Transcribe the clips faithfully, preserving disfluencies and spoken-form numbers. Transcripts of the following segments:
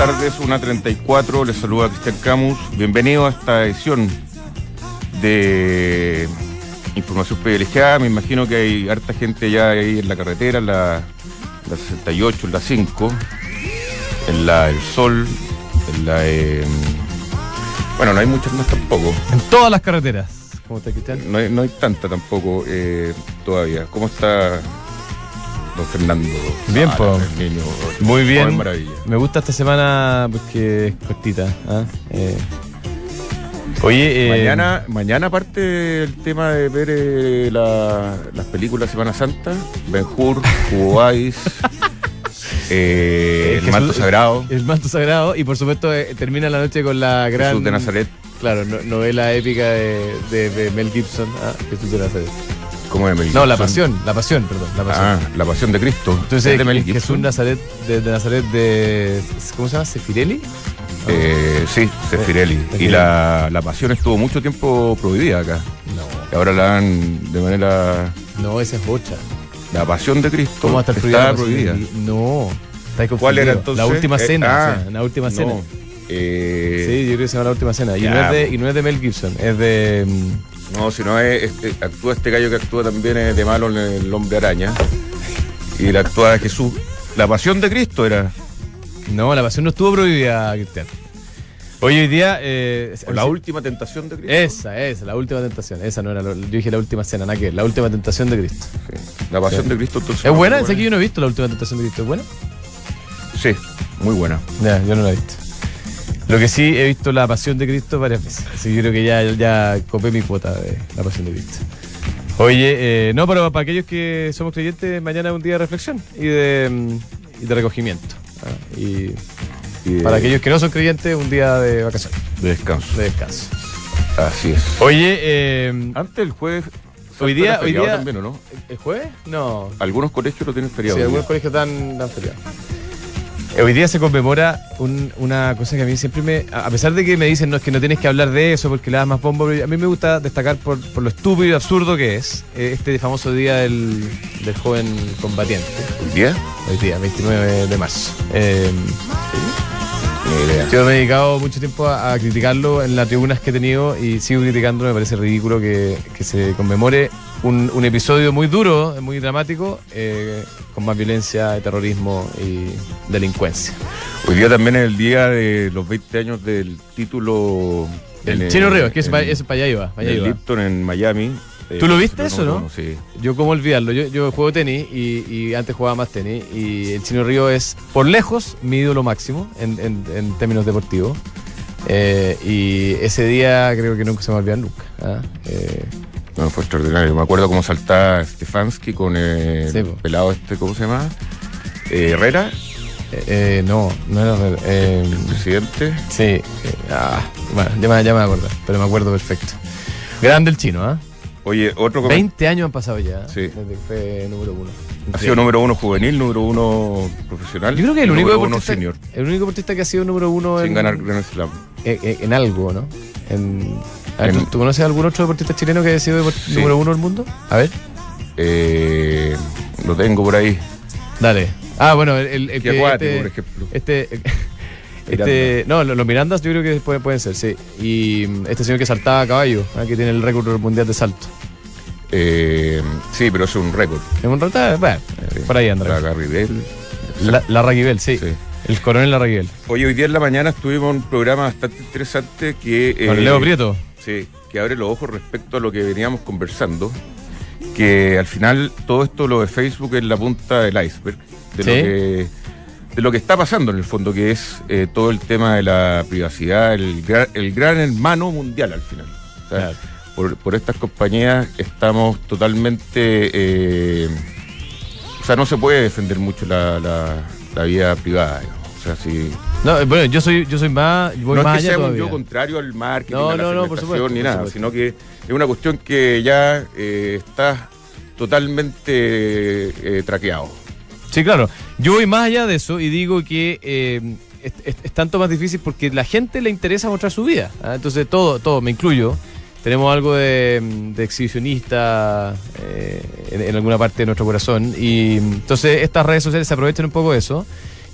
tardes, una treinta y cuatro, les saluda Cristian Camus. Bienvenido a esta edición de Información Privilegiada. Me imagino que hay harta gente ya ahí en la carretera, en la, la sesenta y ocho, en la cinco, en la El Sol, en la... Eh, bueno, no hay muchas más tampoco. En todas las carreteras. ¿Cómo está, Cristian? No hay, no hay tanta tampoco eh, todavía. ¿Cómo está don Fernando? Bien, ah, pues. El niño. Muy bien. Oh, maravilla. Me gusta esta semana porque es cortita. ¿eh? Eh. Oye, eh, mañana, mañana aparte el tema de ver eh, la, las películas Semana Santa, Ben-Hur, Hugo Ice, eh, El Manto Sagrado. El Manto Sagrado, y por supuesto eh, termina la noche con la gran... Jesús de Nazaret. Claro, no, novela épica de, de, de Mel Gibson, ah, Jesús de Nazaret. ¿Cómo es Mel Gibson? No, La Pasión, La Pasión, perdón. La Pasión. Ah, La Pasión de Cristo. Entonces, de Mel Jesús Nazaret, de, de Nazaret de... ¿Cómo se llama? ¿Sefirelli? Eh, sí, Sefirelli. Eh, y la, la Pasión estuvo mucho tiempo prohibida acá. No. Y ahora la dan de manera... No, esa es bocha. La Pasión de Cristo. ¿Cómo va a estar está prohibida? prohibida. No. ¿Cuál era entonces? La Última Cena. Eh, ah, o sea, la Última no. Cena. Eh, Sí, yo creo que se llama La Última Cena. Y ya, no, es de, y no es de Mel Gibson, es de... No, si no es, es- actúa este gallo que actúa también es de malo en El Hombre Araña. Y la actúa Jesús. La Pasión de Cristo era. No, La Pasión no estuvo prohibida, Cristian. Hoy hoy día... Eh, O La Última Tentación de Cristo. Esa, esa, La Última Tentación. Esa no era, lo- yo dije La Última Cena, nada que ver, La Última Tentación de Cristo. Sí. La Pasión Sí. de Cristo entonces. ¿Es no, buena? muy Sé que yo no he visto La Última Tentación de Cristo. ¿Es buena? Sí, muy buena. Ya, yo no la he visto. Lo que sí, he visto La Pasión de Cristo varias veces. Así que yo creo que ya, ya copé mi cuota de La Pasión de Cristo. Oye, eh, no, pero para aquellos que somos creyentes, mañana es un día de reflexión y de, mm, y de recogimiento. ¿ah? Y Y de, para aquellos que no son creyentes, un día de vacaciones, de descanso. de descanso. Así es. Oye, eh, Antes el jueves. Hoy día- era feriado hoy día- también, ¿o no? ¿el jueves? No. Algunos colegios lo tienen feriado. Sí, hoy algunos día. colegios dan, dan feriado. Eh, Hoy día se conmemora un- una cosa que a mí siempre me... A a pesar de que me dicen no, es que no tienes que hablar de eso porque le das más bombo, pero a mí me gusta destacar por, por lo estúpido y absurdo que es eh, este famoso día del, del joven combatiente. ¿Hoy día? Hoy día, veintinueve de marzo. Eh, Ni idea. yo me he dedicado mucho tiempo a, a criticarlo en las tribunas que he tenido y sigo criticándolo. Me parece ridículo que, que se conmemore un, un episodio muy duro, muy dramático, eh, con más violencia, terrorismo y delincuencia. Hoy día también es el día de los veinte años del título. El en, Chino eh, Ríos, que es, en- pa- es para allá iba. para allá en iba. Lipton, en Miami. ¿Tú lo Eh, viste eso, no? Sí. Yo cómo olvidarlo, yo, yo juego tenis y, y antes jugaba más tenis y el Chino Río es por lejos mi ídolo máximo en, en, en términos deportivos. Eh, y ese día creo que nunca se me va a olvidar nunca. ¿ah? Eh, No, fue extraordinario. Me acuerdo cómo saltaba Stefanski con el Sí, po. pelado este, ¿cómo se llama? Eh, Herrera, eh, eh, no, no era real. Eh, el presidente. sí, eh, ah, bueno, ya me, ya me voy a acordar, pero me acuerdo perfecto. Grande el Chino, ¿ah? Oye, otro comentario. veinte años han pasado ya, Sí. desde que fue número uno. Ha sido número uno juvenil, número uno profesional. Yo creo que el y único número uno deportista, senior. el único deportista que ha sido número uno Sin en, ganar Grand Slam. en, en- en algo, ¿no? En, a ver, En- ¿tú, tú conoces algún otro deportista chileno que haya sido deport- Sí. número uno del mundo? A ver, Eh, lo tengo por ahí. dale. Ah, bueno, el, el, el Qué que acuático, este, por ejemplo. este, este, no, los, los Mirandas yo creo que pueden, pueden ser, sí. Y mm, este señor que saltaba a caballo, ¿ah? que tiene el récord mundial de salto. Eh, sí, pero es un récord. En un rato, bueno, Sí. por ahí anda. La Garribel. La, la Raguibel, sí. Sí. El coronel La Raguibel. Oye, hoy día en la mañana estuvimos en un programa bastante interesante que... Con eh, Leo Prieto. Sí, que abre los ojos respecto a lo que veníamos conversando, que al final todo esto, lo de Facebook, es la punta del iceberg, de, Sí. lo, que, de lo que está pasando en el fondo, que es eh, todo el tema de la privacidad, el, gra- el gran hermano mundial al final. O sea, Claro. por, por estas compañías estamos totalmente... eh, o sea, no se puede defender mucho la, la, la vida privada, digamos. O sea, si... No, eh, bueno, yo soy, yo soy más, voy no más es que allá sea un todavía. yo contrario al marketing, No, a la no, no, por segmentación, supuesto, ni por nada, supuesto. sino que es una cuestión que ya eh, está totalmente eh, traqueado. Sí, claro. Yo voy más allá de eso y digo que eh, es, es- es tanto más difícil porque la gente le interesa mostrar su vida. ¿ah? Entonces, todo, todo, me incluyo. Tenemos algo de, de exhibicionista eh, en, en alguna parte de nuestro corazón. Y entonces estas redes sociales se aprovechan un poco de eso.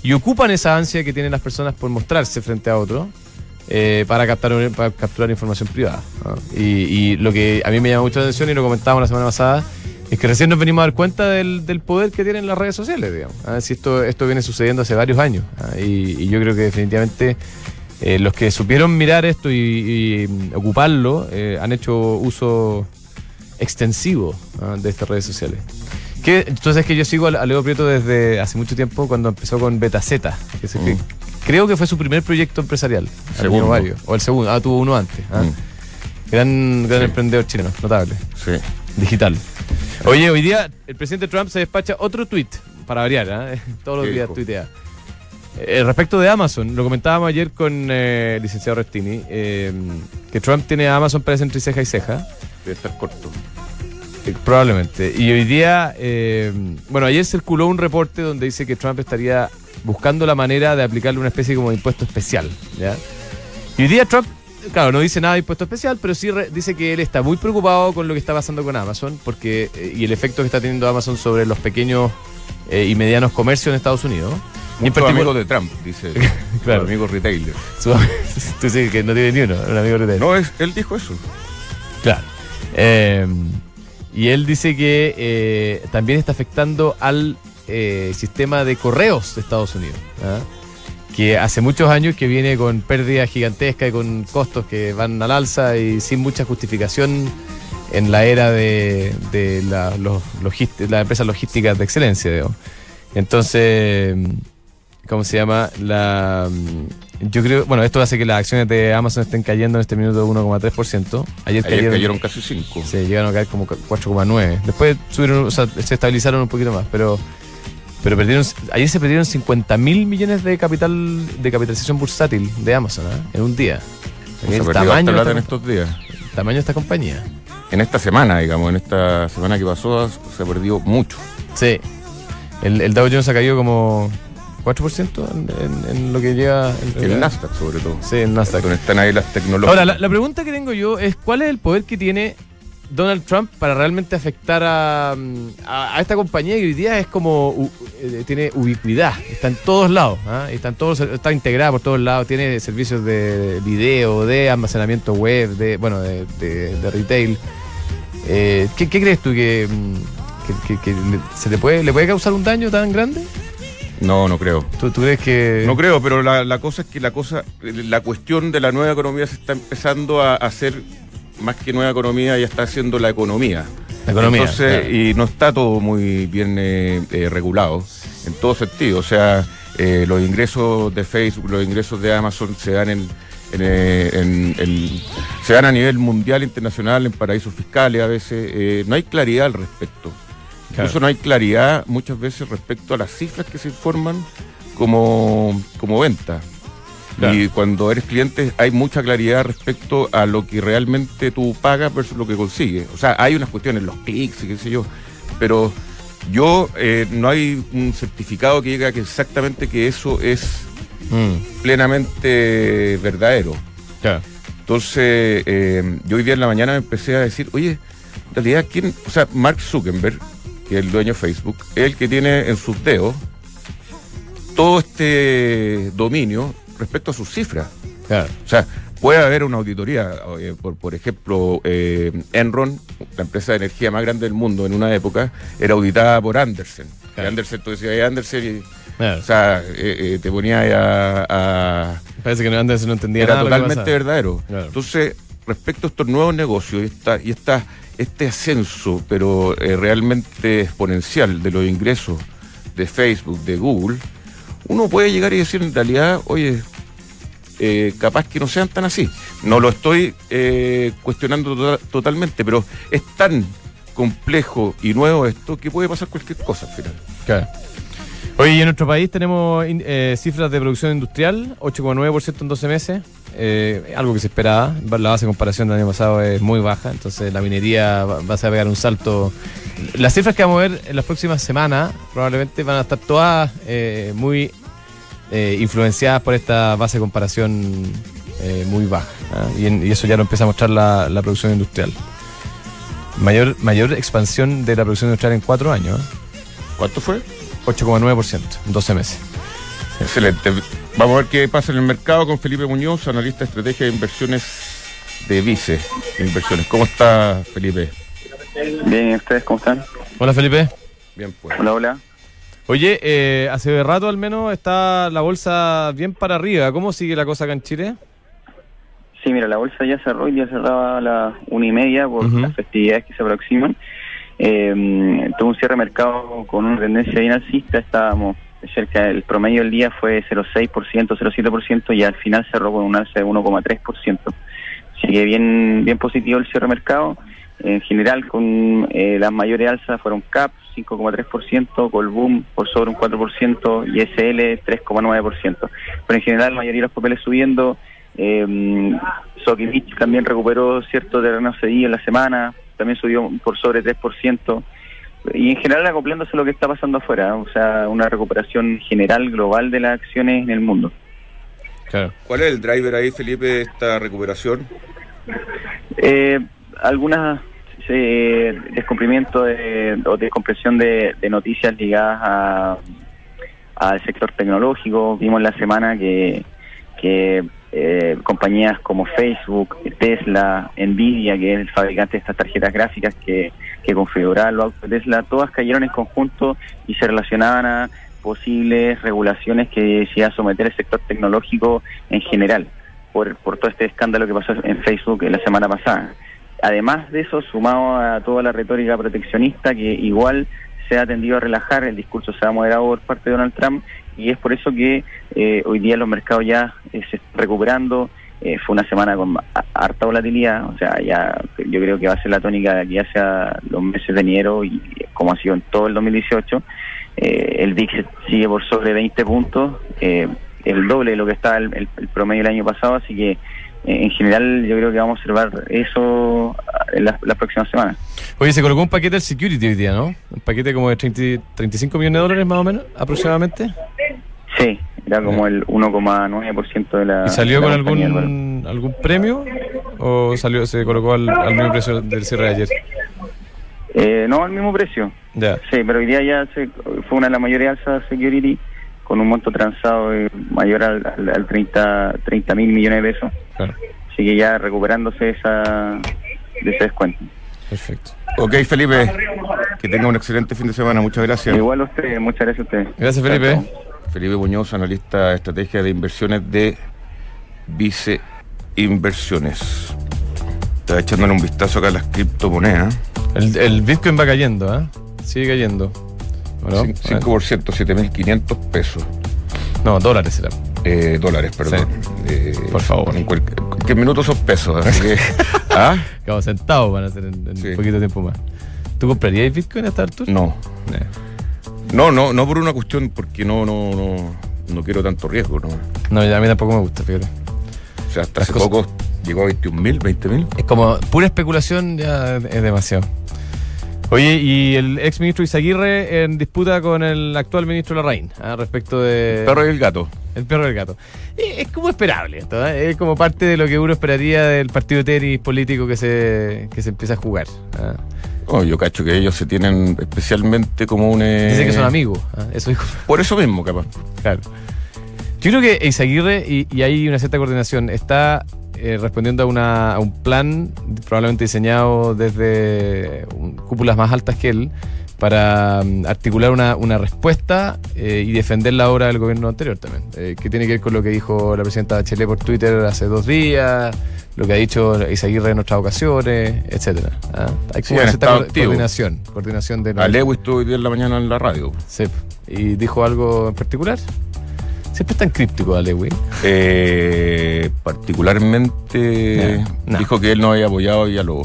y ocupan esa ansia que tienen las personas por mostrarse frente a otros eh, para, captar, para capturar información privada, ¿no? Y, y lo que a mí me llama mucho la atención, y lo comentábamos la semana pasada, es que recién nos venimos a dar cuenta del, del poder que tienen las redes sociales, digamos. ¿Ah? Si esto, esto viene sucediendo hace varios años, ¿ah? y, y yo creo que definitivamente eh, los que supieron mirar esto y, y ocuparlo eh, han hecho uso extensivo, ¿ah? de estas redes sociales. Que, entonces es que yo sigo a Leo Prieto desde hace mucho tiempo, cuando empezó con Betazeta, que es el que, mm. creo que fue su primer proyecto empresarial. Segundo. Varios, o el segundo, ah, tuvo uno antes. ¿Ah? Mm. Gran, gran sí. emprendedor chileno, notable. Sí. Digital. Oye, hoy día el presidente Trump se despacha otro tuit, para variar, ¿eh? Todos los días tuitea. Eh, respecto de Amazon, lo comentábamos ayer con eh, el licenciado Restini, eh, que Trump tiene a Amazon, parece, entre ceja y ceja. Debe estar corto. Eh, probablemente. Y hoy día, eh, bueno, ayer circuló un reporte donde dice que Trump estaría buscando la manera de aplicarle una especie como de impuesto especial, ¿ya? Y hoy día Trump, claro, no dice nada de impuesto especial, pero sí re, dice que él está muy preocupado con lo que está pasando con Amazon, porque eh, y el efecto que está teniendo Amazon sobre los pequeños eh, y medianos comercios en Estados Unidos. Muchos amigos de Trump, dice. Claro. Amigos retailers. Tú dices que no tiene ni uno, un amigo retailer. No, es, él dijo eso. Claro. Eh, y él dice que eh, también está afectando al eh, sistema de correos de Estados Unidos, ¿ah? Que hace muchos años que viene con pérdidas gigantescas y con costos que van al alza y sin mucha justificación en la era de, de la, los, logist- las empresas logísticas de excelencia, digamos. Entonces, ¿cómo se llama? La, yo creo, bueno, esto hace que las acciones de Amazon estén cayendo en este minuto uno coma tres por ciento. Ayer, Ayer cayeron, cayeron casi cinco. Sí, llegaron a caer como cuatro coma nueve. Después subieron, o sea, se estabilizaron un poquito más, pero pero perdieron, ayer se perdieron cincuenta mil millones de capital de capitalización bursátil de Amazon, ¿eh? En un día. Se el tamaño plata en estos días. El tamaño de esta compañía. En esta semana, digamos, en esta semana que pasó, se perdió mucho. Sí. El, el Dow Jones ha caído como cuatro por ciento en, en, en lo que llega... En, el en, Nasdaq, sobre todo. Sí, el Nasdaq. Donde están ahí las tecnologías. Ahora, la, la pregunta que tengo yo es, ¿cuál es el poder que tiene Donald Trump para realmente afectar a, a, a esta compañía que hoy día es como... Uh, eh, tiene ubicuidad, está en todos lados, ¿eh? Están todos, está integrada por todos lados, tiene servicios de video, de almacenamiento web, de bueno, de, de, de retail. Eh, ¿qué, ¿Qué crees tú que... Que, que, que le, se le puede le puede causar un daño tan grande? No, no creo. ¿Tú, tú crees que...? No creo, pero la, la cosa es que la cosa, la cuestión de la nueva economía se está empezando a hacer, más que nueva economía, ya está haciendo la economía. La economía. Entonces, claro. Y no está todo muy bien eh, eh, regulado, en todo sentido. O sea, eh, los ingresos de Facebook, los ingresos de Amazon se dan en... En, en, en, se dan a nivel mundial, internacional, en paraísos fiscales a veces. Eh, no hay claridad al respecto. Claro. Incluso no hay claridad muchas veces respecto a las cifras que se informan como, como venta. Claro. Y cuando eres cliente hay mucha claridad respecto a lo que realmente tú pagas versus lo que consigues. O sea, hay unas cuestiones, los clics y qué sé yo, pero yo eh, no hay un certificado que diga que exactamente que eso es mm. plenamente verdadero. Claro. Entonces, eh, yo hoy día en la mañana me empecé a decir, oye, en realidad, ¿quién? O sea, Mark Zuckerberg, que es el dueño de Facebook, es el que tiene en sus dedos todo este dominio respecto a sus cifras. Claro. O sea, puede haber una auditoría, eh, por, por ejemplo, eh, Enron, la empresa de energía más grande del mundo en una época, era auditada por Andersen. Claro. Andersen, tú decías, eh, Andersen, y, claro. O sea, eh, eh, te ponía a, a... Parece que Andersen no entendía era nada. Era totalmente verdadero. Claro. Entonces, respecto a estos nuevos negocios y, esta, y esta, este ascenso, pero eh, realmente exponencial de los ingresos de Facebook, de Google, uno puede llegar y decir en realidad, oye, eh, capaz que no sean tan así. No lo estoy eh, cuestionando to- totalmente, pero es tan complejo y nuevo esto que puede pasar cualquier cosa al final. Claro. Oye, y en nuestro país tenemos eh, cifras de producción industrial, ocho coma nueve por ciento en doce meses, eh, algo que se esperaba. La base de comparación del año pasado es muy baja, entonces la minería va, va a pegar un salto. Las cifras que vamos a ver en las próximas semanas probablemente van a estar todas eh, muy eh, influenciadas por esta base de comparación eh, muy baja, ¿eh? y, en, y eso ya lo empieza a mostrar la, la producción industrial. Mayor, mayor expansión de la producción industrial en cuatro años. ¿eh? ¿Cuánto fue? ocho coma nueve por ciento en doce meses. Excelente. Vamos a ver qué pasa en el mercado con Felipe Muñoz, analista de estrategia de inversiones de Vice Inversiones. ¿Cómo está, Felipe? Bien, ¿y ustedes cómo están? Hola, Felipe. Bien, pues. Hola, hola. Oye, eh, hace rato al menos está la bolsa bien para arriba. ¿Cómo sigue la cosa acá en Chile? Sí, mira, la bolsa ya cerró y ya cerraba a las una y media por Uh-huh. las festividades que se aproximan. Eh, tuvo un cierre de mercado con una tendencia bien alcista. Estábamos cerca, el promedio del día fue cero coma seis por ciento, cero coma siete por ciento y al final cerró con un alza de uno coma tres por ciento. Así que bien, bien positivo el cierre de mercado. En general, con eh, las mayores alzas fueron C A P, cinco coma tres por ciento, Colbún por sobre un cuatro por ciento y S L tres coma nueve por ciento. Pero en general, la mayoría de los papeles subiendo. Eh, Sokimich también recuperó cierto terreno cedido en la semana, también subió por sobre tres por ciento. Y en general acoplándose a lo que está pasando afuera, o sea, una recuperación general global de las acciones en el mundo. Claro. ¿Cuál es el driver ahí, Felipe, de esta recuperación? Eh, algunas eh, descumplimiento de, o descompresión de, de noticias ligadas a al sector tecnológico. Vimos la semana que, que eh, compañías como Facebook, Tesla, Nvidia, que es el fabricante de estas tarjetas gráficas que, que configuraban los autos de Tesla, todas cayeron en conjunto y se relacionaban a posibles regulaciones que decía someter el sector tecnológico en general, por, por todo este escándalo que pasó en Facebook la semana pasada. Además de eso, sumado a toda la retórica proteccionista que igual se ha tendido a relajar, el discurso se ha moderado por parte de Donald Trump y es por eso que eh, hoy día los mercados ya eh, se están recuperando. Eh, fue una semana con harta volatilidad, o sea, ya yo creo que va a ser la tónica de aquí hacia los meses de enero y como ha sido en todo el dos mil dieciocho. Eh, el V I X sigue por sobre veinte puntos, eh, el doble de lo que estaba el, el, el promedio del año pasado, así que en general yo creo que vamos a observar eso en las la próximas semanas. Oye, se colocó un paquete del security hoy día, ¿no? Un paquete como de treinta, treinta y cinco millones de dólares más o menos, aproximadamente. Sí, era como el uno coma nueve por ciento de la... ¿Y salió de la con compañía, algún algún premio o salió se colocó al, al mismo precio del cierre de ayer? Eh, no, al mismo precio. Ya. Sí, pero hoy día ya se, fue una de las mayores alzas de security con un monto transado eh, mayor al, al, al treinta mil millones de pesos. Claro. Así que ya recuperándose esa de ese descuento. Perfecto. Ok, Felipe, que tenga un excelente fin de semana. Muchas gracias. Igual a ustedes, muchas gracias a ustedes. Gracias, Felipe. Chao, chao. Felipe Muñoz, analista de estrategia de inversiones de Vice Inversiones. Estaba echándole un vistazo acá a las criptomonedas. El, el Bitcoin va cayendo, ¿eh? Sigue cayendo. ¿No? cinco por ciento, siete mil quinientos pesos. No, dólares será. Eh, dólares, perdón. Sí. Eh, Por favor. En cualquier, cualquier minuto son pesos. Así que, ¿ah? Como centavos van a ser en, en Sí. un poquito de tiempo más. ¿Tú comprarías Bitcoin a esta altura? No. Eh. No, no, no por una cuestión, porque no, no, no, no quiero tanto riesgo, ¿no? No, a mí tampoco me gusta, fíjate. O sea, hasta Las hace cosas- poco llegó a veintiún mil, veinte mil. Es como pura especulación, ya es demasiado. Oye, y el ex ministro Izaguirre en disputa con el actual ministro Larraín, ¿ah? Respecto de... El perro y el gato. El perro y el gato. Y es como esperable esto, ¿eh? Es como parte de lo que uno esperaría del partido de tenis político que se, que se empieza a jugar. ¿Ah? Oh, yo cacho que ellos se tienen especialmente como un... eh, Dice que son amigos, ¿ah? Eso dijo. Por eso mismo, capaz. Claro. Yo creo que Izaguirre, y, y hay una cierta coordinación, está eh, respondiendo a, una, a un plan probablemente diseñado desde um, cúpulas más altas que él para um, articular una, una respuesta eh, y defender la obra del gobierno anterior también, eh, que tiene que ver con lo que dijo la presidenta Bachelet por Twitter hace dos días, lo que ha dicho Izaguirre en otras ocasiones, etcétera. ¿Ah? Hay Sí, como han una cierta estado co- activos. coordinación, coordinación de los- A Lewis estuvo hoy día en la mañana en la radio. Sí. ¿Y dijo algo en particular? Siempre es tan críptico, Alewi. Eh, particularmente No, no. dijo que él no había apoyado a Villalobos.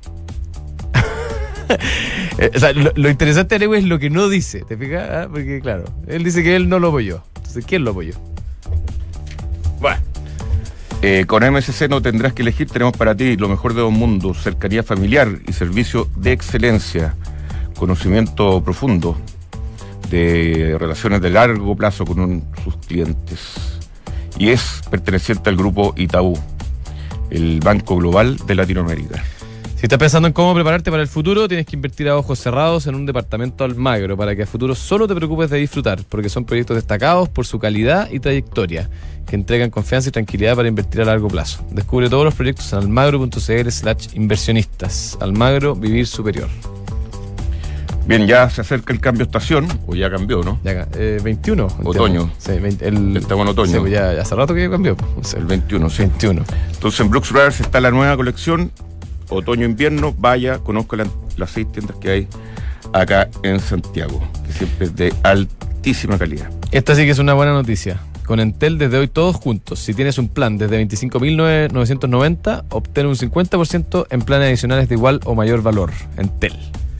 Eh, o sea, lo, lo interesante de Alewi es lo que no dice, ¿te fijas? ¿Ah? Porque, claro, él dice que él no lo apoyó. Entonces, ¿quién lo apoyó? Bueno. Eh, con M S C no tendrás que elegir, tenemos para ti lo mejor de dos mundos, cercanía familiar y servicio de excelencia, conocimiento profundo de relaciones de largo plazo con un- sus clientes. Y es perteneciente al grupo Itaú, el Banco Global de Latinoamérica. Si estás pensando en cómo prepararte para el futuro, tienes que invertir a ojos cerrados en un departamento Almagro para que a futuro solo te preocupes de disfrutar, porque son proyectos destacados por su calidad y trayectoria, que entregan confianza y tranquilidad para invertir a largo plazo. Descubre todos los proyectos en almagro.cl slash inversionistas. Almagro, vivir superior. Bien, ya se acerca el cambio de estación, o ya cambió, ¿no? Ya, eh, veintiuno. Otoño. Sí, veinte, el, Estamos en otoño. Sí, pues ya, ya hace rato que cambió. O sea, El veintiuno, sí. veintiuno. Entonces en Brooks Brothers está la nueva colección, otoño-invierno. Vaya, conozca la, las seis tiendas que hay acá en Santiago, que siempre es de altísima calidad. Esta sí que es una buena noticia. Con Entel desde hoy todos juntos. Si tienes un plan desde veinticinco mil novecientos noventa, obtén un cincuenta por ciento en planes adicionales de igual o mayor valor. Entel.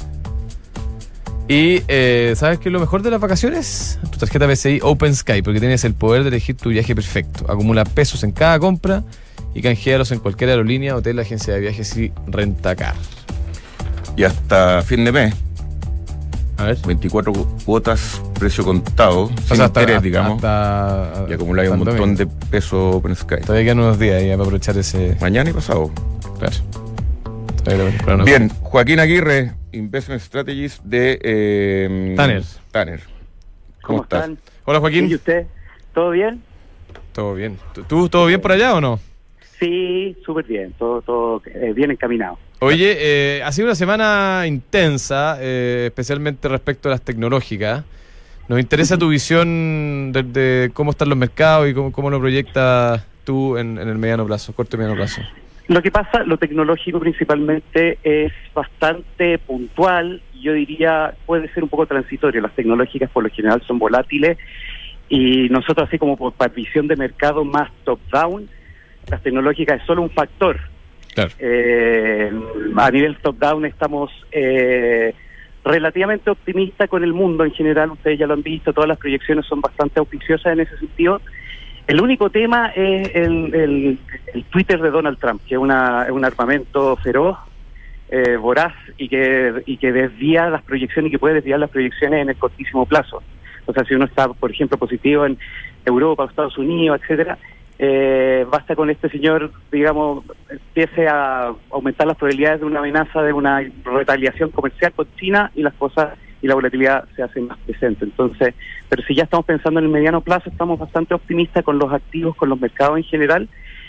Y, eh, ¿sabes qué es lo mejor de las vacaciones? Tu tarjeta B C I Open Sky, porque tienes el poder de elegir tu viaje perfecto. Acumula pesos en cada compra y canjealos en cualquier aerolínea, hotel, agencia de viajes y Rentacar. Y hasta fin de mes, A ver. veinticuatro cuotas, precio contado, sin O sea, hasta, interés, hasta, digamos. hasta, Y acumuláis un hasta montón de domingo. pesos Open Sky. Todavía quedan unos días ahí para aprovechar ese... Mañana y pasado. Claro. Todavía lo- pero no- Bien, Joaquín Aguirre, Investment Strategies de eh, Tanner. Tanner. ¿Cómo, ¿Cómo estás? están? Hola, Joaquín. ¿Y usted? ¿Todo bien? Todo bien. ¿Tú- ¿Tú todo bien por allá o no? Sí, súper bien, todo, todo eh, bien encaminado. Oye, eh, ha sido una semana intensa, eh, especialmente respecto a las tecnológicas. Nos interesa tu visión de, de cómo están los mercados y cómo, cómo lo proyectas tú en, en el mediano plazo, corto y mediano plazo. Lo que pasa, lo tecnológico principalmente es bastante puntual, yo diría puede ser un poco transitorio. Las tecnológicas por lo general son volátiles y nosotros así como por, por visión de mercado más top-down, las tecnológicas es solo un factor. Claro. Eh, a nivel top-down estamos eh, relativamente optimistas con el mundo en general, ustedes ya lo han visto, todas las proyecciones son bastante auspiciosas en ese sentido. El único tema es el, el, el Twitter de Donald Trump, que es, una, es un armamento feroz, eh, voraz y que, y que desvía las proyecciones y que puede desviar las proyecciones en el cortísimo plazo. O sea, si uno está, por ejemplo, positivo en Europa, Estados Unidos, etcétera, eh, basta con este señor, digamos, empiece a aumentar las probabilidades de una amenaza de una retaliación comercial con China y las cosas y la volatilidad se hace más presente. Entonces, pero si ya estamos pensando en el mediano plazo, estamos bastante optimistas con los activos, con los mercados en general,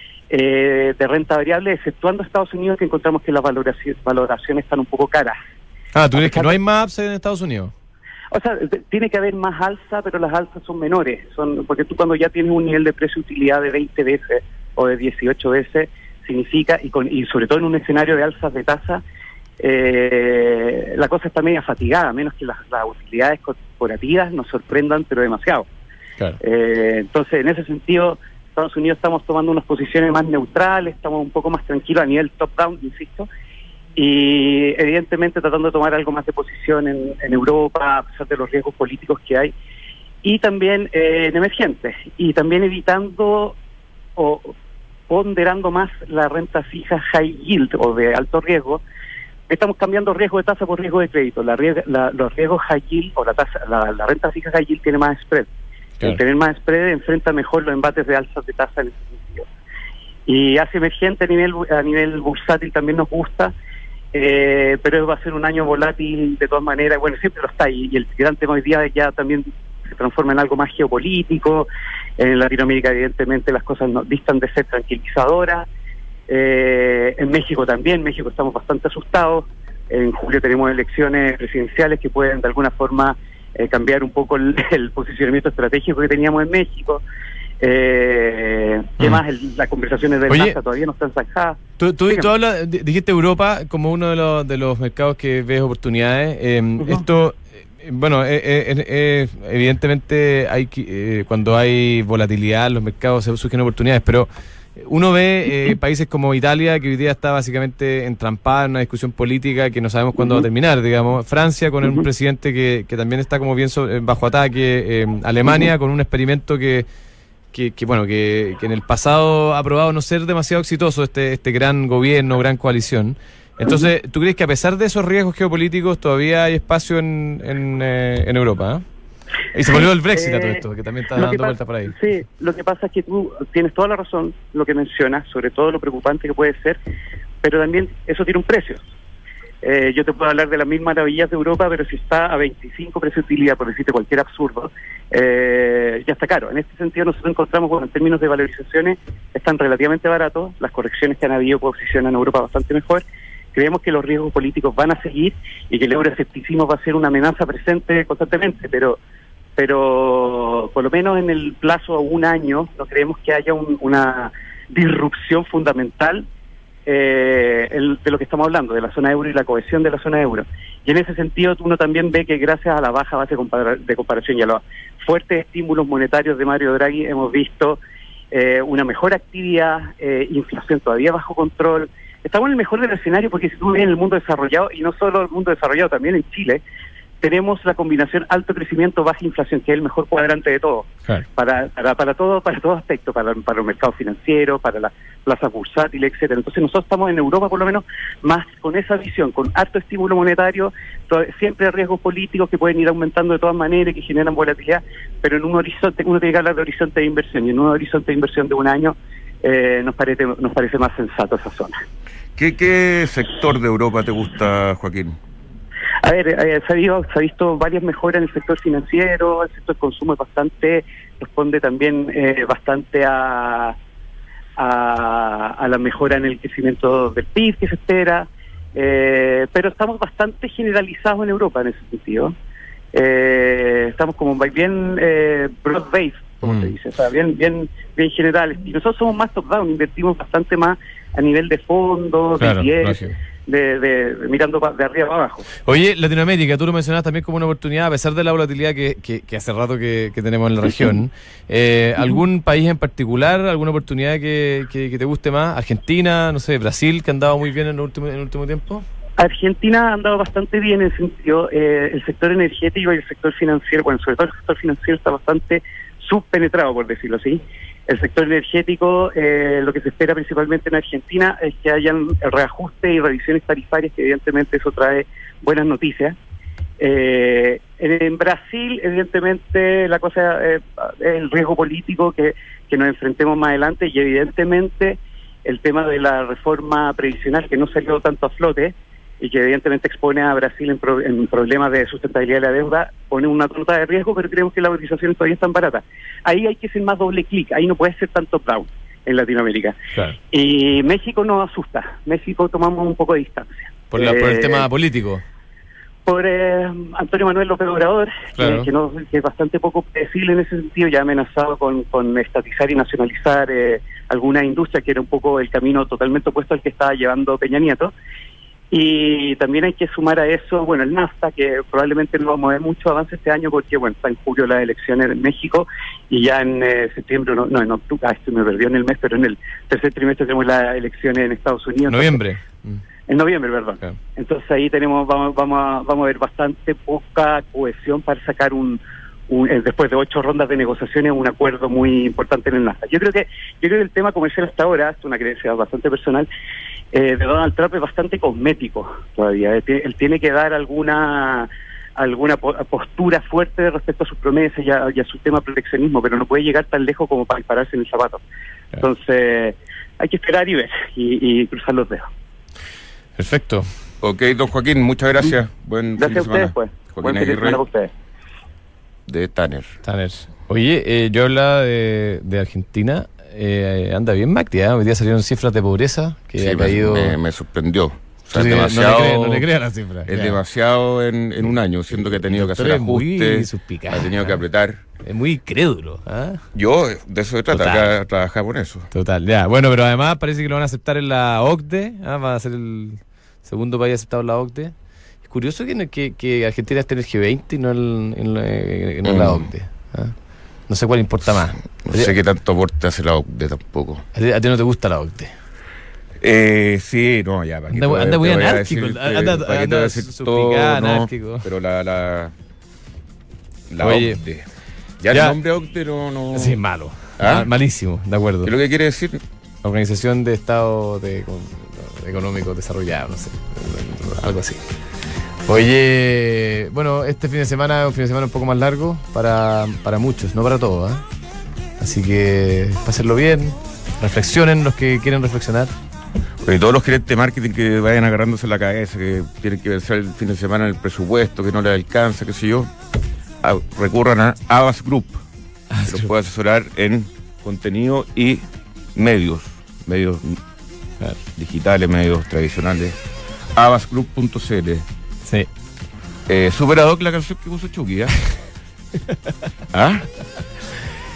eh, de renta variable, exceptuando Estados Unidos, que encontramos que las valoraci- valoraciones están un poco caras. Ah, ¿tú crees que no hay más upside en Estados Unidos? O sea, t- tiene que haber más alza, pero las alzas son menores, son porque tú cuando ya tienes un nivel de precio-utilidad de veinte veces o de dieciocho veces, significa, y, con, y sobre todo en un escenario de alzas de tasa, eh, la cosa está media fatigada, a menos que las, las utilidades corporativas nos sorprendan, pero demasiado. Claro. Eh, entonces, en ese sentido, Estados Unidos estamos tomando unas posiciones más neutrales, estamos un poco más tranquilos a nivel top-down, insisto, y evidentemente tratando de tomar algo más de posición en, en Europa, a pesar de los riesgos políticos que hay, y también eh, en emergentes, y también evitando o ponderando más la renta fija high yield o de alto riesgo. Estamos cambiando riesgo de tasa por riesgo de crédito. La, la, los riesgos high yield o la tasa, la, la renta fija high yield tiene más spread. Claro. El tener más spread enfrenta mejor los embates de alzas de tasa en ese sentido. Y hace emergente a nivel a nivel bursátil también nos gusta, eh, pero va a ser un año volátil de todas maneras. Bueno, siempre lo está, y, y el gran tema hoy día ya también se transforma en algo más geopolítico. En Latinoamérica evidentemente las cosas no distan de ser tranquilizadoras. Eh, en México también, en México estamos bastante asustados. En julio tenemos elecciones presidenciales que pueden de alguna forma eh, cambiar un poco el, el posicionamiento estratégico que teníamos en México. Eh, ¿Qué Mm. más? El, las conversaciones del Oye, NASA todavía no están zanjadas. Tú, tú, Dígame. tú hablas, di- dijiste Europa como uno de los, de los mercados que ves oportunidades. Eh, Ujú. Esto, eh, bueno, eh, eh, eh, evidentemente hay que, eh, cuando hay volatilidad en los mercados se surgen oportunidades, pero uno ve eh, países como Italia, que hoy día está básicamente entrampada en una discusión política que no sabemos cuándo va a Ujú. terminar, digamos. Francia con un Ujú. presidente que, que también está como bien so- eh, bajo ataque. Eh, Alemania con un experimento que Que, que bueno, que, que en el pasado ha probado no ser demasiado exitoso este, este gran gobierno, gran coalición. Entonces, ¿tú crees que a pesar de esos riesgos geopolíticos todavía hay espacio en, en, eh, en Europa? ¿eh? Y se volvió el Brexit a todo Eh, esto, que también está Lo dando que pasa- vueltas por ahí. Sí, lo que pasa es que tú tienes toda la razón, lo que mencionas, sobre todo lo preocupante que puede ser, pero también eso tiene un precio. Eh, yo te puedo hablar de las mil maravillas de Europa, pero si está a veinticinco precio de utilidad, por decirte cualquier absurdo, eh, ya está caro. En este sentido nosotros encontramos, bueno, en términos de valorizaciones, están relativamente baratos, las correcciones que han habido posicionan a Europa bastante mejor. Creemos que los riesgos políticos van a seguir y que el euroescepticismo va a ser una amenaza presente constantemente, pero pero por lo menos en el plazo de un año no creemos que haya un, una disrupción fundamental eh, el, de lo que estamos hablando, de la zona euro y la cohesión de la zona euro. Y en ese sentido uno también ve que gracias a la baja base de comparación y a los fuertes estímulos monetarios de Mario Draghi hemos visto eh, una mejor actividad, eh, inflación todavía bajo control. Estamos en el mejor del escenario porque si tú ves en el mundo desarrollado, y no solo el mundo desarrollado, también en Chile, tenemos la combinación alto crecimiento, baja inflación, que es el mejor cuadrante de todo, claro. para, para para todo para todo aspecto, para, para los mercados financieros, para las plazas bursátiles, etcétera. Entonces nosotros estamos en Europa, por lo menos, más con esa visión, con alto estímulo monetario, todo, siempre riesgos políticos que pueden ir aumentando de todas maneras, que generan volatilidad, pero en un horizonte, uno tiene que hablar de horizonte de inversión, y en un horizonte de inversión de un año eh, nos parece nos parece más sensato esa zona. ¿Qué, qué sector de Europa te gusta, Joaquín? A ver, eh, se, ha visto, se ha visto varias mejoras en el sector financiero, el sector consumo es bastante, responde también eh, bastante a, a, a la mejora en el crecimiento del P I B que se espera, eh, pero estamos bastante generalizados en Europa en ese sentido. Eh, estamos como bien eh, broad-based, como mm. se dice, o sea, bien, bien, bien generales. Y nosotros somos más top-down, invertimos bastante más a nivel de fondos, claro, de I T F, De, de, de mirando pa, de arriba para abajo. Oye, Latinoamérica, tú lo mencionabas también como una oportunidad, a pesar de la volatilidad que, que, que hace rato que, que tenemos en la región. Eh, ¿Algún país en particular, alguna oportunidad que, que, que te guste más? ¿Argentina, no sé, Brasil, que han dado muy bien en el último, en el último tiempo? Argentina ha andado bastante bien en el sentido, eh, el sector energético y el sector financiero, bueno, sobre todo el sector financiero está bastante subpenetrado, por decirlo así. El sector energético, eh, lo que se espera principalmente en Argentina es que hayan reajustes y revisiones tarifarias, que evidentemente eso trae buenas noticias. Eh, en, en Brasil, evidentemente, la cosa eh, es el riesgo político que, que nos enfrentemos más adelante, y evidentemente el tema de la reforma previsional, que no salió tanto a flote y que evidentemente expone a Brasil en, pro, en problemas de sustentabilidad de la deuda, pone una nota de riesgo, pero creemos que las cotizaciones todavía están baratas. Ahí hay que hacer más doble clic, ahí no puede ser tanto down en Latinoamérica. Claro. Y México nos asusta, México tomamos un poco de distancia. ¿Por, la, eh, por el tema político? Por eh, Antonio Manuel López Obrador, claro. eh, que, no, que es bastante poco predecible en ese sentido, ya ha amenazado con, con estatizar y nacionalizar eh, alguna industria, que era un poco el camino totalmente opuesto al que estaba llevando Peña Nieto. Y también hay que sumar a eso, bueno, el NAFTA, que probablemente no vamos a ver mucho avance este año porque, bueno, está en julio las elecciones en México y ya en eh, septiembre, no, no, en octubre, ah, esto me perdió en el mes, pero en el tercer trimestre tenemos las elecciones en Estados Unidos. Noviembre. Entonces, en noviembre, perdón. Okay. Entonces ahí tenemos, vamos, vamos, a, vamos a ver bastante poca cohesión para sacar un, un eh, después de ocho rondas de negociaciones, un acuerdo muy importante en el NAFTA. Yo creo que, yo creo que el tema comercial hasta ahora, es una creencia bastante personal, Eh, de Donald Trump es bastante cosmético todavía. Él, él tiene que dar alguna alguna po postura fuerte respecto a sus promesas y a, y a su tema proteccionismo, pero no puede llegar tan lejos como para dispararse en el zapato. Claro. Entonces hay que esperar y ver y, y cruzar los dedos. Perfecto. Ok, don Joaquín, muchas gracias. Buen gracias fin de a ustedes, pues. Joaquín Buen fin de semana para ustedes. De Tanner. Tanner. Oye, eh, yo hablaba de, de Argentina. Eh, anda bien Macti, ¿eh? Hoy día salieron cifras de pobreza que sí, ha caído. Me, me sorprendió. O sea, sí, es demasiado, no, le cree, no le crea la cifra. Es ya. demasiado en, en un año, siento que ha tenido que hacer ajustes, ha tenido que apretar. Es muy crédulo. ¿eh? Yo, de eso se trata, acá trabajar con eso. Total, ya. Bueno, pero además parece que lo van a aceptar en la O C D E, ¿eh? Va a ser el segundo país aceptado en la O C D E. Es curioso que, que, que Argentina esté en el G veinte y no en, en, en, en mm. la O C D E. ¿eh? No sé cuál importa más. No sé qué tanto aporte hace la O C D E tampoco. ¿A ti, a ti no te gusta la O C D E? Eh, sí, no, ya. Anda, te, anda muy anárquico. Decir, anda, anda, anda todo, anárquico. No, pero la, la, la Oye, O C D E. Ya, ya el nombre O C D E no... no... Sí, es malo. ¿Ah? Malísimo, de acuerdo. ¿Qué es lo que quiere decir? Organización de Estado de, de Económico Desarrollado, no sé. Algo así. Oye, bueno, este fin de semana es un fin de semana un poco más largo para, para muchos, no para todos, ¿eh? Así que pásenlo bien, reflexionen los que quieren reflexionar. Y todos los gerentes de marketing que vayan agarrándose la cabeza, que tienen que vencer el fin de semana el presupuesto, que no les alcanza, qué sé yo, a, recurran a Avas Group, Ah, que los puede asesorar en contenido y medios, medios Claro. digitales, medios tradicionales. avas group punto c l. Sí. Eh, super ad hoc la canción que puso Chucky, ¿eh? ¿Ah?